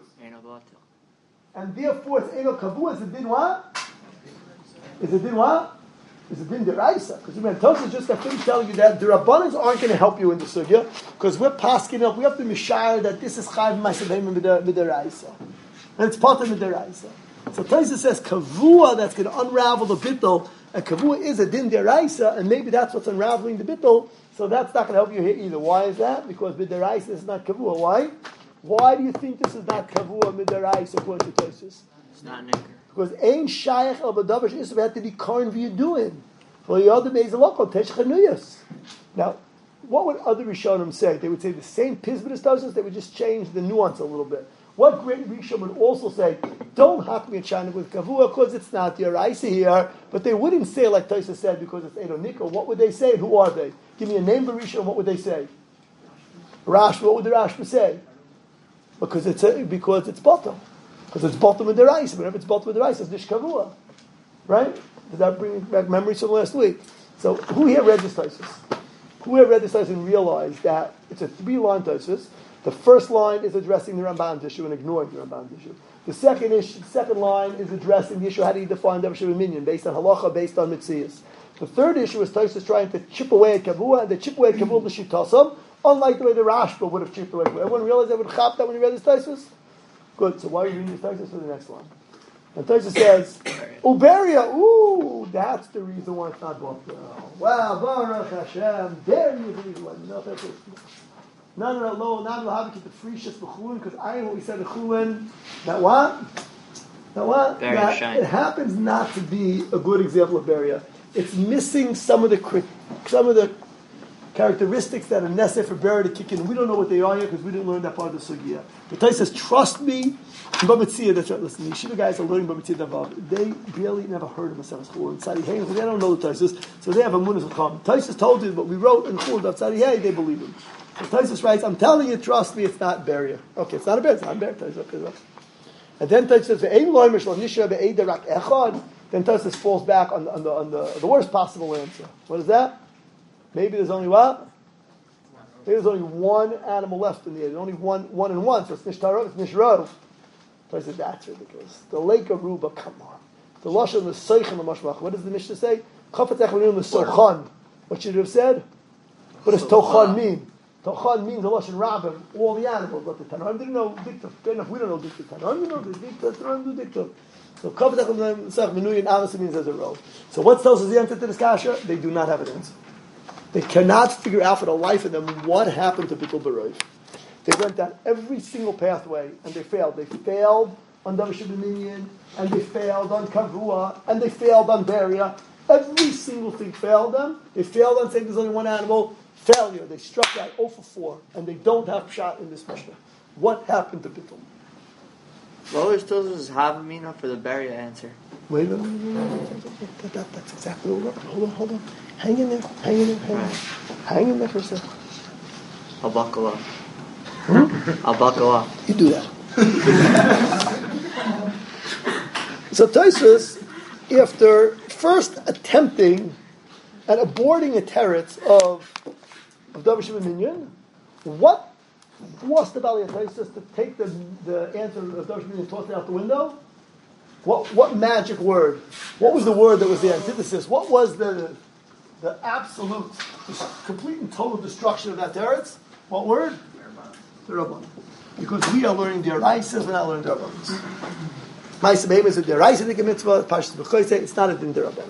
And therefore it's Eino kavua. Is it din what? Is it din what? Is it din deraisa? Because remember, Tosfos just got finished telling you that the Rabbanans aren't going to help you in the sugya, because we're pasking up. We have to mishayir that this is chayv ma'aseh mideraisa, and it's part of mideraisa. So Tosfos says kavua, that's going to unravel the bittul, and kavua is a din deraisa, and maybe that's what's unraveling the bittul. So that's not going to help you here either. Why is that? Because mideraisa is not kavua. Why? Why do you think this is not kavua mideraisa according to Tosfos? It's not nicker. Because ein shayach al b'davar she'isur had to be karn v'yiduin. Well, the other means a local tesh chanuyas. Now, what would other Rishonim say? They would say the same pizbit as Tosfos. They would just change the nuance a little bit. What great Rishon would also say? Don't hak me a shayna with kavua because it's not your Raisa here. But they wouldn't say like Tosfos said because it's Eino Nikko. What would they say? And who are they? Give me a name of a Rishon. What would they say? Rashba. What would the Rashba say? Because it's bottom. Because it's bottom of the rice. Whenever it's bottom of the rice, it's dish kavua. Right? Did that bring back memories from last week? So who here read this Tosfos? Who here read this Tosfos and realized that it's a 3-line Tosfos? The first line is addressing the Ramban issue and ignoring the Ramban issue. The second line is addressing the issue, how do you define Davar Shemini, based on halacha, based on mitzias. The third issue is Tosfos trying to chip away at kavua, and they chip away at kavua l'shitasam, unlike the way the Rashba would have chipped away. Everyone realized they would chop that when you read this Tosfos? Good. So why are you reading the Tosfos for the next one? And Tosfos says, Uberia, that's the reason why it's not bought. Wow, Baruch Hashem, there you believe one. No, not have to keep the free shis b'chulin, because I know what we said b'chulin. That what? It happens not to be a good example of Beria. It's missing some of the characteristics that are necessary for Beria to kick in. We don't know what they are here because we didn't learn that part of the sugya. But Tosfos says, trust me. Bamitzia, that's right. Listen, the yeshiva guys are learning Bamitzia Davav. They barely never heard of Maseres Chulin and Tzadi Hey, they don't know the Tosfos, so they have a munas l'cham. Tosfos told you what we wrote in Chulin of Tzadi Hey, they believe him. So Tosfos writes, I'm telling you, trust me, it's not Beria. Okay, it's not a Beria, it's not a Beria. Okay. And then Tosfos says, Ve'ein loymer shlo nisha be'eda rak echad. Then Tosfos falls back on the worst possible answer. What is that? Maybe there's only what? Maybe there's only one animal left in the air. There's only one and one, so it's nishtarov, it's nishrov. So I said, that's ridiculous. The lake of Ruba, come on. The lashon the seichan l'mashmach. What does the Mishnah say? Chafetz echad the sochan. What should it have said? What does tochan mean? Tochan means the lashon rabbim, all the animals. But the Tanoim didn't know diktav. Fair enough, we don't know diktav. Tanoim know the diktav. Tanoim do diktav. So chafetz echad l'mashmach menuyin obviously means there's a row. So what tells us the answer to this kasha? They do not have an answer. They cannot figure out for the life of them what happened to Bittul B'Roiv. They went down every single pathway and they failed. They failed on Davar Sheb'Minyan, and they failed on Kavua, and they failed on Beria. Every single thing failed them. They failed on saying there's only one animal. Failure. They struck out 0 for 4, and they don't have shot in this Mishnah. What happened to Bittul? What was Tosfos Havamina for the Beria answer? Wait a minute. That's exactly what we're Hold on. Hang in there. Hang in there for a second. I'll buckle up. I'll buckle up. You do that. So Tosfos, after first attempting and aborting a teretz of Davar Sheb'Minyan, what forced the Bali Taisus to take the answer of Darash and toss it out the window. What magic word? What was the word that was the antithesis? What was the absolute, complete and total destruction of that teretz? What word? The Rabban. Because we are learning the Araisas, we're not learning the Rabbanis. Ma'aseh Be'emes is a Deraisa mitzvah, Parshas B'choiseh, it's not a Din D'Rabbanan.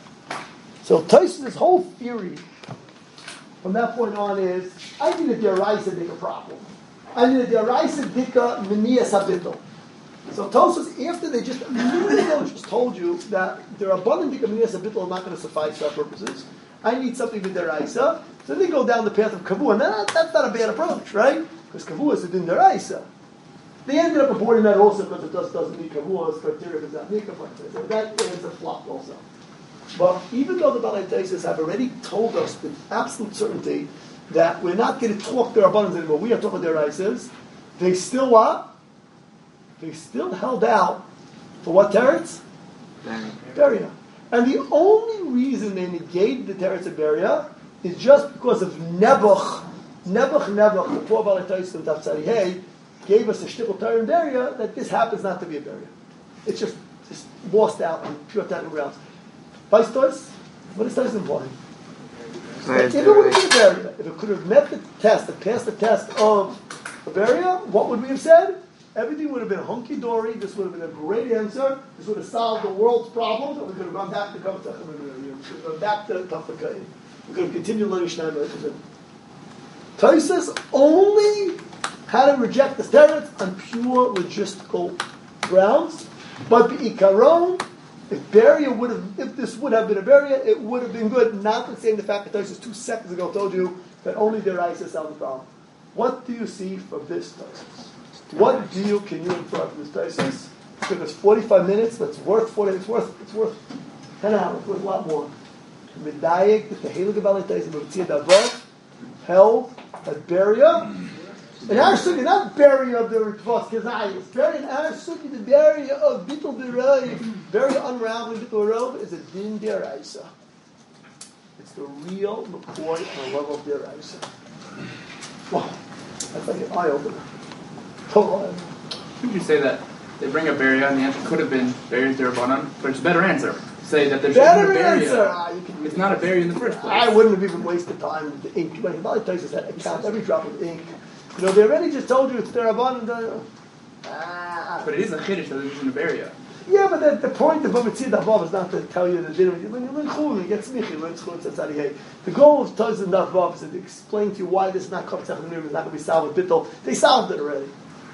So Tosfos' whole theory from that point on is, I need a Deraisa Dika problem. I need a Deraisa Dika Menias HaBittul. So Tosfos, after they just a minute ago just told you that the Rabbanan Dika Menias HaBittul are not going to suffice for our purposes, I need something with Deraisa, so they go down the path of Kavua, and that's not a bad approach, right? Because Kavua is a Din Deraisa. They ended up reporting that also because it just doesn't meet Kavua's criteria for Zahnika. So that is a flop also. But even though the Balei Taisus have already told us with absolute certainty that we're not going to talk their abundance anymore, we are talking their Raisas, they still what? They still held out for what teretz? Beria. And the only reason they negated the teretz of Beria is just because of Nebuch, the poor Balei Taisus in Tafsari Hey, gave us a shtickle Torah in Beria that this happens not to be a Beria. It's just lost out on pure technical grounds. Vice Toys, what is Toys implying? If it would have been a Beria, if it could have met the test, and passed the test of a Beria, what would we have said? Everything would have been hunky-dory, this would have been a great answer, this would have solved the world's problems, and we could have gone back to Kavtach, we could have gone back to Tafakayim. We could have continued learning Shnei. Toys only had to reject the teretz on pure logistical grounds, but the ikaron, if this would have been a Beria, it would have been good. Notwithstanding the fact that Tosis 2 seconds ago told you that only the Raisa solved the problem. What do you see from this Tosis? What deal can you infer from this Tosis? Because it's 45 minutes, but it's worth 10 hours, it's worth a lot more. Medayik, the Tehillah Gebali Tosis, Mevtzia Davot, held at Beria. In our sugi, not Beria of the Ritvos Kezayis. Beria in our sugi, the Beria of Bittul B'Roi, Beria unraveling Bittul B'Roi is a Din Deraisa. It's the real McCoy on the level of Deraisa. Wow, that's like an eye-opener. Total eye-opener. Would you say that they bring up Beria and the answer could have been Beria's Derabanan, but it's a better answer? Say that there's better a Beria. It's not a Beria in the first place. I wouldn't have even wasted time with the ink. When Bali Tosis had to count every drop of ink. You know, they already just told you it's Derabanan. But it is a Chiddush that it isn't a Beria. Yeah, but the point of Bamitzid Davav is not to tell you the dinner. When you learn Chul, you get smichi, you learn Chul, it's Tzadihei. The goal of Tosis and Davav is to explain to you why this is not Kavtzach and Nirim, is not going to be solved with Bittul. They solved it already.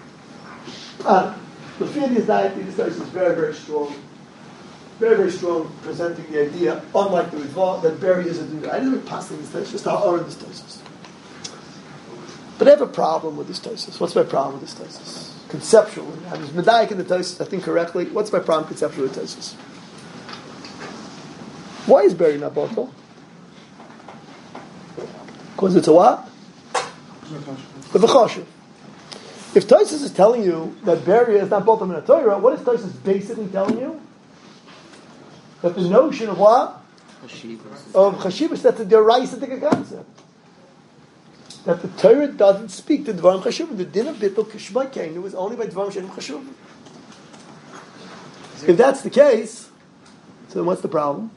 The Fiddi's diet, this Tosis is very, very strong. Very, very strong, presenting the idea, unlike the Ritva, that Beria is a dinner. I didn't pass this Tosis, just how are this Tosis. But I have a problem with this Tosis. What's my problem with this Tosis? Conceptually. I was Medayik in the Tosis, I think correctly. What's my problem conceptually with Tosis? Why is Beria not Batal? Because it's a what? The V'choshev. If Tosis is telling you that Beria is not Batal in the Torah, what is Tosis basically telling you? That the notion of what? Of Chashivas, that's a Deraisa concept. That the Torah doesn't speak to Dvarim Chashuvim. The din of Bittul Kishma Keinu is only by Dvarim Shenim Chashuvim. If that's the case, so then what's the problem?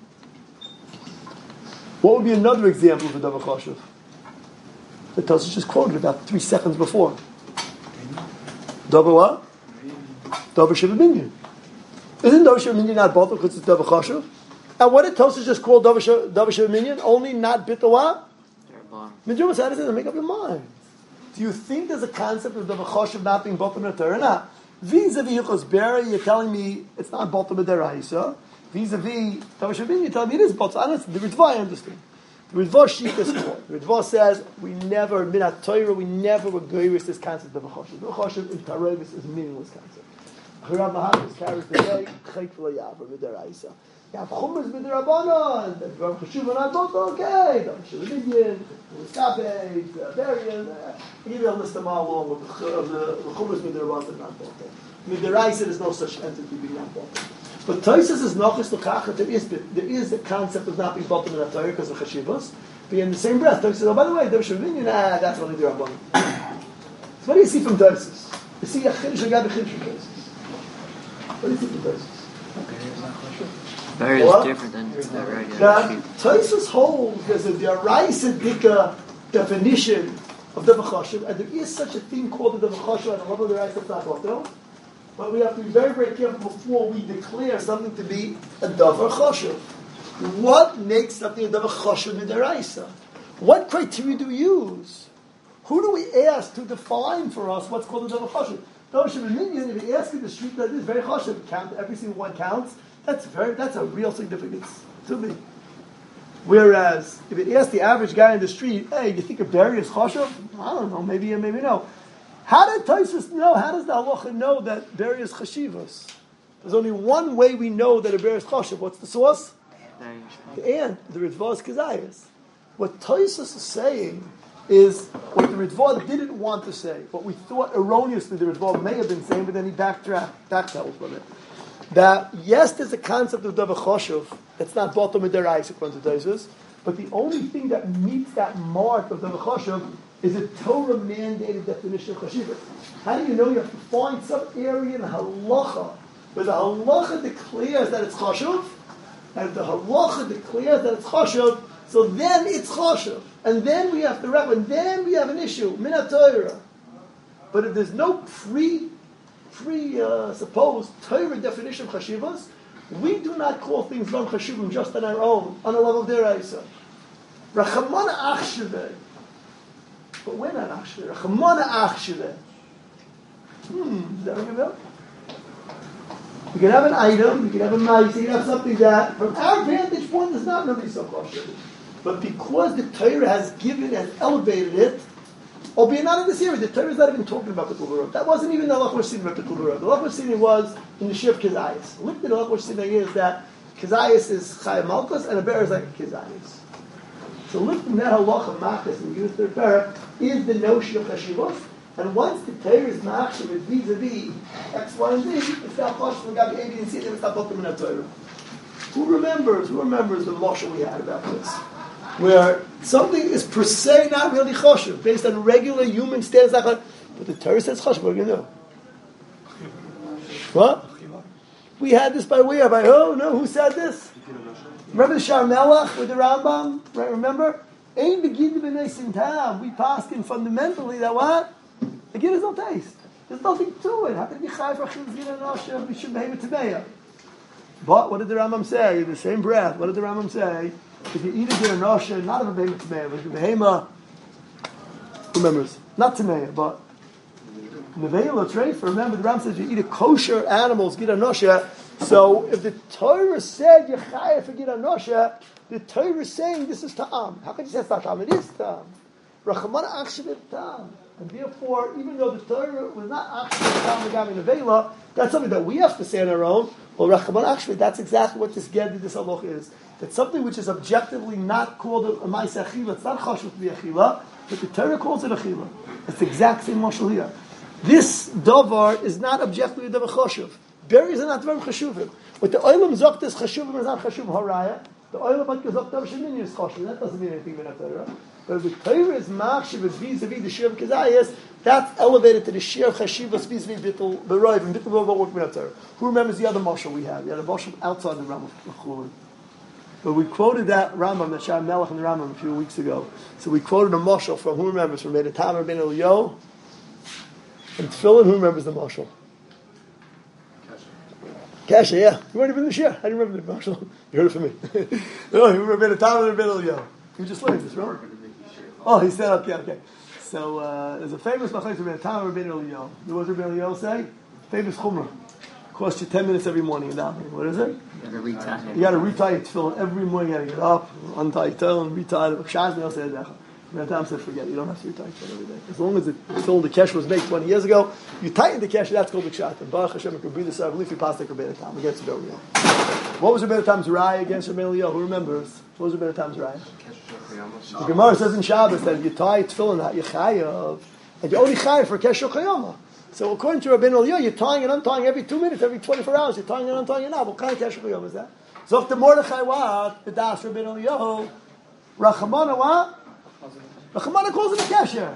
What would be another example of a Davar Chashuv? The Tosis just quoted about 3 seconds before. Davar what? Davar Sheva Minyan. Isn't Davar Sheva Minyan not Batal because it's Davar Chashuv? And what did Tosis just call Davar Sheva Minyan? Only not Bittul what? Midjuma said to make up your mind. Do you think there's a concept of the V'choshev not being Batal in the Torah or not? Vis-a-vis Yichos Beria, you're telling me it's not Batal B'Deraisa. Vis-a-vis Davar Sheva Minyan, you're telling me it is Batal. The Ritva I understand. The Ritva Shik is called. The Ritva says we never, Minat Torah, we never agree with this concept of V'choshev. V'choshev in Torah is a meaningless concept. Chirav Maharis carries the day, Chayk V'Layav B'Deraisa. You have Chumas B'Derabanan, the Dvarim Chashuvim not Batal, okay, Davar Sheva Minyan, Muskabed, Beria, give you a list of them all along with the Chumas B'Derabanan not Batal. Midiraisa, there's no such entity being not Batal. But Tosis is Nochis L'Kachat, there is a concept of not being Batal in the Torah because of Chashivas, but in the same breath, Tosis says, oh, by the way, Davar Sheva Minyan, that's only Derabanan. So what do you see from Tosis? You see a Chiddush again, the Chiddush from Tosis. What do you see from Tosis? Barrier is different than the regular sheep. Tosis holds there's a Deraisa Dika definition of Davar Chashuv, and there is such a thing called the Davar Chashuv, and I love the Deraisa that's not Bottel. But we have to be very, very careful before we declare something to be a Davar Chashuv. What makes something a Davar Chashuv in Deraisa? What criteria do we use? Who do we ask to define for us what's called a Davar Chashuv? If you ask in the street that is very Chashuv, count every single one counts. That's a real significance to me. Whereas if it asks the average guy in the street, hey, you think a berry is Chashuv? I don't know, maybe no. How did Tosfos know? How does the halacha know that berry is chashivos? There's only one way we know that a berry is chashiv. What's the source? The Ritva is Kazayas. What Tosfos is saying is what the Ritva didn't want to say, what we thought erroneously the Ritva may have been saying, but then he backpedaled from it. That yes, there's a concept of Davar Chashuv that's not bottom of their eyes according to Tosfos, but the only thing that meets that mark of Davar Chashuv is a Torah mandated definition of chashivah. How do you know? You have to find some area in halacha where the halacha declares that it's chashuv, and the halacha declares that it's chashuv, so then it's chashuv. And then we have to wrap, and then we have an issue, min ha-Torah. But if there's no supposed Torah definition of chashivas, we do not call things non chashuvim just on our own, on a level of deraisa. Rachamana achsheveh. But we're not actually. Rachamana achsheveh. Does that ring a bell? You can have an item, you can have a mice, you can have something that, from our vantage point, is not really so kosher. But because the Torah has elevated it, albeit not in this area, the Torah is not even talking about Betul Barot. That wasn't even the halach we're seeing about Betul Barot. The halach we're seeing was in the Shir of Kizayis. Look at the halach we're seeing is that Kizayis is Chayim Malkus and a bear is like a Kizayis. So lifting that halacha machas and use their parak is the notion of chashivos. And once the Torah is machshav with vis-a-vis X, Y, and Z, it's not chashuv and gabi A, B, and C, it's not bottom in the Torah. Who remembers the mashal we had about this? Where something is per se not really chashuv, based on regular human standards, but the Torah says chashuv, what are you going to do? What? We had this by way of, who said this? Remember the Shar Melech with the Rambam? Right, remember? Ein begid b'nei sintam. We paskin fundamentally that what? The gid has no taste. There's nothing to it. How can it be chai for achil zina nosha? We should behave it today. But what did the Rambam say? In the same breath, what did the Rambam say? If you eat a gid nosha, not of a behema today, but if you behema, who remembers? Not today, but nevela treifa. Remember, the Rambam says you eat a kosher animal's gid nosha. So if the Torah said Yechayah for Gid Anosha, the Torah is saying this is Ta'am. How can you say it's not Ta'am? It is Ta'am. Rachamana Achshavit Ta'am. And therefore, even though the Torah was not Achshavit Ta'am Megami Nevela, that's something that we have to say on our own. Well, Rachamana Achshavit, that's exactly what this Gedi, this Haloch is. It's something which is objectively not called a Ma'aseh Achila. It's not Chashuv to be Achila, but the Torah calls it Achila. It's the exact same mashal here. This Davar is not objectively a Davar Chashuv. Berries are not very chashuvim. What the oilam zokt is chashuvim is not chashuv haraya. The oilam like zokt davar shemin is chashuv. That doesn't mean anything in the Torah. But if the Torah is machshav vis-a-vis the shir of Kazayas, that's elevated to the shir of chashivas vis-a-vis bittul b'roiv and bittul b'roiv work with the Torah. Who remembers the other mashal we had? We had a mashal outside the Rambam of Chulin. But we quoted that Rambam, that Shar Melech and the Rambam a few weeks ago. So we quoted a mashal from who remembers from Beit Tamer ben Elio and Tefillin. Who remembers the mashal? Kasha, yeah. You weren't even this year. I didn't remember the Marshall. You heard it from me. No, you remember the time of the middle, yo. You just learned this, right? Oh, he said, okay. So, there's a famous machlokes about the time of Rabbeinu Eliyahu. What does Rabbeinu Eliyahu say? Famous chumrah. Costs you 10 minutes every morning in davening. What is it? You got to retie your tefillin every morning. You got to get up, untie your tefillin, retie it. Shaz me, I'll say that. Time said, forget it. You don't have to retie it every day. As long as the tefillin, the kesh was made 20 years ago, you tighten the kesh, that's called the kshat. And Baruch Hashem, it could be the same. Leafy pastek Rabbeinu Tam against Rabbeinu Eliyahu. What was Rabbeinu Tam's raya against Rabbeinu Eliyahu? Who remembers? What was Rabbeinu Tam's raya? The Gemara says in Shabbos that if you tie tefillin that you're chayav, and you're only chayav for kesh shokayama. So according to Rabbeinu Eliyahu, you're tying and untying every 2 minutes, every 24 hours. You're tying and untying it now. What kind of kesh shokayama is that? So if the Mordechai what? The das Rabbeinu Eliyahu, Rachamana what? Rachamana calls it a kesher.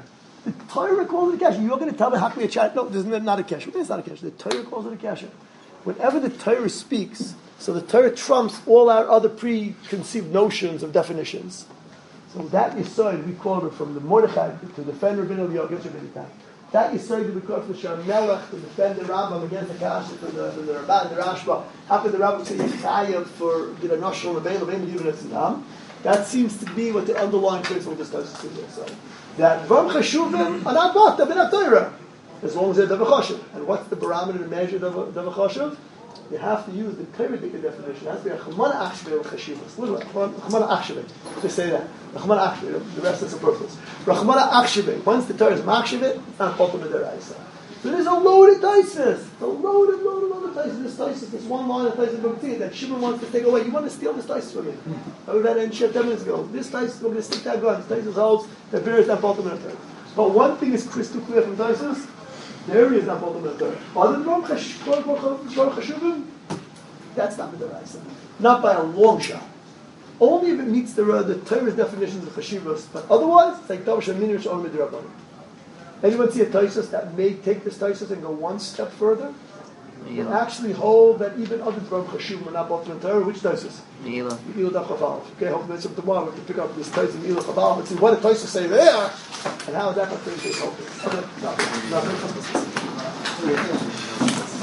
The Torah calls it a kasha. You're going to tell me how can we a chat? No, this is not a kasha. It's not a kasha. The Torah calls it a kasha. Whenever the Torah speaks, so the Torah trumps all our other preconceived notions of definitions. So that Yisod we quoted from the Mordechai to defend Rabbeinu Yogav. That Yisod we quote from Shamelech to defend the Rambam against the Kasha, to the Ramban, the Rashba. How could the Rambam say Yichayim for the Noshel Rebbeinu even at Tzidam? That seems to be what the underlying principle of this Tosfos is. So that Dvarim Chashuvim are not bought, they're not Torah, as long as they're Davar Chashuv. And what's the barometer to measure Davar Chashuv? You have to use the Torah definition. It has to be a Chumana Achshevei Chashivas. Literally, Chumana Achshevei. To say that. Chumana Achshevei. The rest is superfluous. Chumana Achshevei. Once the Torah is Machshevei, it's not ultimate deraisa. So there's a loaded Taisus. A loaded Taisus. This Taisus, this one line of Taisus that Shimon wants to take away. You want to steal this Taisus from me? I read that in Shep 10 minutes ago. This Taisus, we're going to stick that gun. This Taisus holds that beer is not ultimate Torah. But one thing is crystal clear from Taisus. There is not ultimate Torah. Other than Chashuvim, that's not the deraisa. Not by a long shot. Only if it meets the Torah's definitions of Chashivas. But otherwise, it's like Tavash Aminir Sh'on Midrabanan. Anyone see a Taisus that may take this Taisus and go one step further? And actually hold that even other Dvarim Chashuvim are not ultimate Torah? Which Taisus? Me'ilah Daf Chaval. Okay, hopefully tomorrow we can pick up this Taisus Me'ilah Chaval and see what the Taisus say there, and how that Taisus is helping. Okay, no.